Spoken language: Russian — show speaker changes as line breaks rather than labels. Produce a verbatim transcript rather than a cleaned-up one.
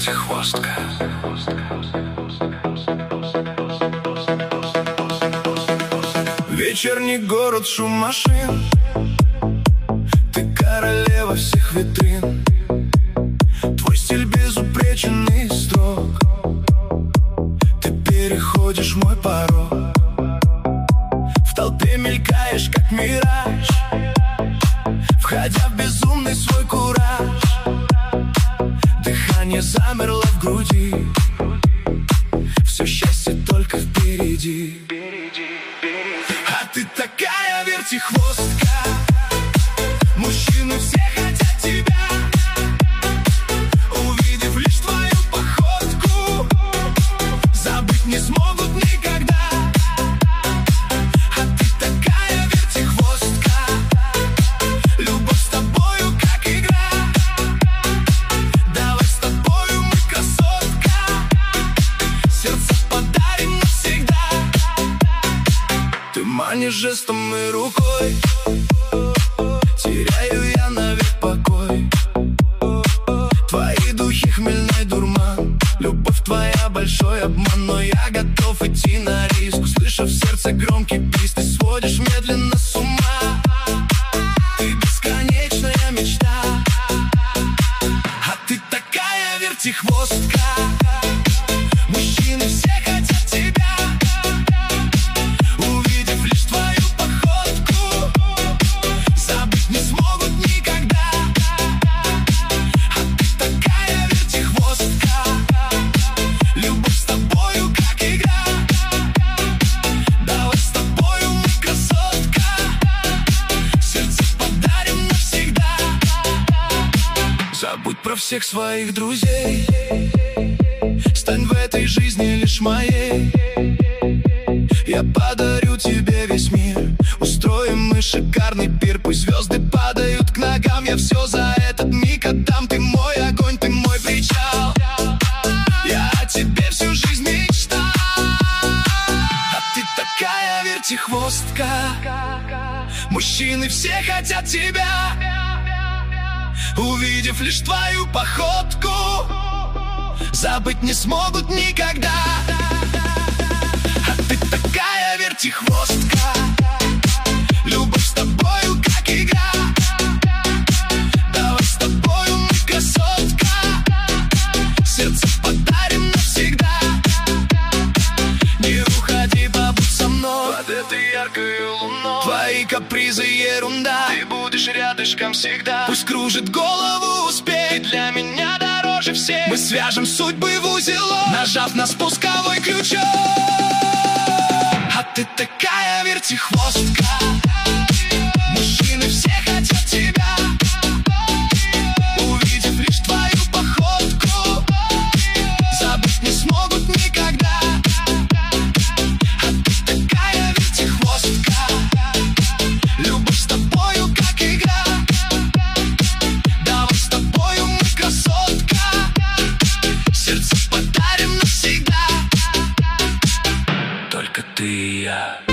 вертихвостка. Вечерний город, шум машин. Ты королева всех витрин. Твой стиль безупречен и строг. Ты переходишь мой порог. В толпе мелькаешь, как мираж, входя в безумный свой кураж. Дыхание замерло в груди. Все счастье только впереди. А ты такая вертихвостка. Мужчины все хотят тебя. Увидев лишь твою походку, забыть не смогут никогда. А ты такая вертихвостка. Любовь с тобою как игра. Давай с тобою мы красотка. Сердце подарим навсегда. Ты манишь жестом и рукой. Теряю я навек покой. Твои духи хмельной дурман. Любовь твоя большой обман. Но я готов идти на риск. Услышав в сердце громкий писк, ты сводишь медленно с ума. Ты бесконечная мечта. А ты такая вертихвостка. Мужчины все хотят тебя. Увидев лишь твою походку, забыть не смогут никогда. А ты такая вертихвостка. Любовь с тобою как игра. Давай с тобою мы красотка. Сердце подарим навсегда. Забудь про всех своих друзей. Стань в этой жизни лишь моей. Я подарю тебе весь мир. Устроим мы шикарный пир. Пусть звезды падают к ногам. Я все за этот миг отдам. Ты мой огонь, ты мой причал. Я о тебе всю жизнь мечтал. А ты такая вертихвостка. Мужчины все хотят тебя. Увидев лишь твою походку, забыть не смогут никогда. А ты такая вертихвостка. Любовь с тобою как игра. Давай с тобою мы красотка. Сердце подарим навсегда. Не уходи, побудь со мной под этой яркой луной. Твои капризы ерунда. Ты будешь рядышком всегда. Пусть кружит голову успех. Ты для меня дороже всех. Мы свяжем судьбы в узелок, нажав на спусковой крючок. А ты такая вертихвостка. Мужчины все хотят тебя. Увидев лишь твою походку, забыть не смогут никогда. А ты такая вертихвостка. Любовь с тобою как игра. Давай с тобою мы красотка. Сердце подарим навсегда. Только ты и я.